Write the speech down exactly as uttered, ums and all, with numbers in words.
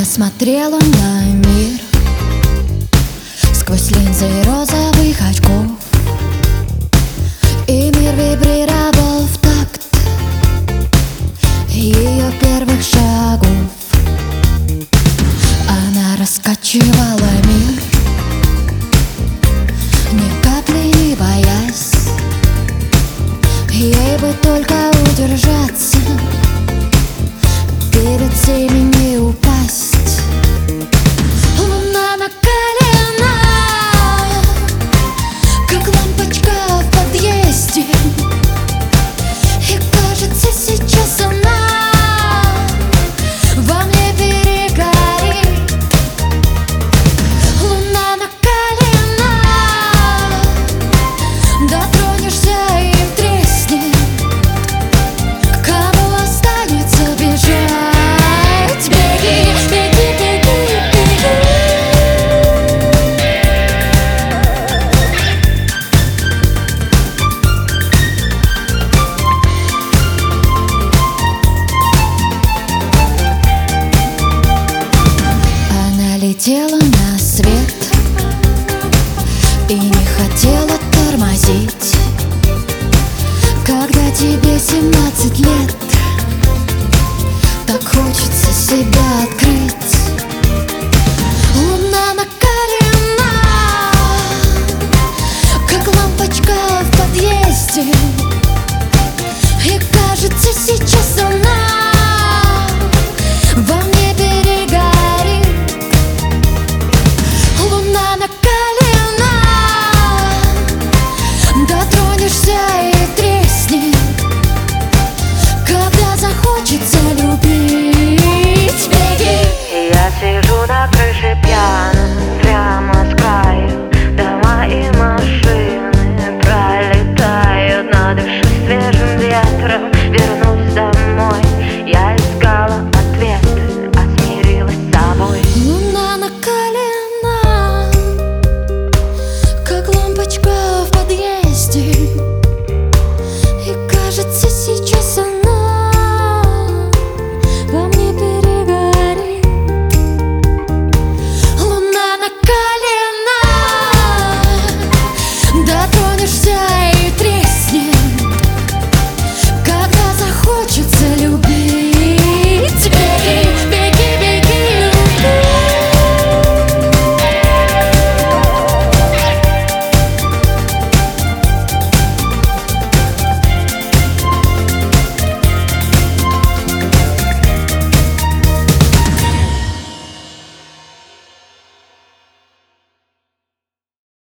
смотрела на мир сквозь линзы розовых очков, и мир вибрировал в такт ее первых шагов. Она раскачивала мир, ни капли не боясь. Ей бы только удержаться, перед всеми не упасть. Луна накалена, как лампочка в подъезде, и кажется, сейчас она во мне перегорит. Луна накалена, дотронешься и треснет. Кому останется бежать? Беги, беги, беги, беги. Она летела на свет и не хотела тормозить. Когда тебе семнадцать лет,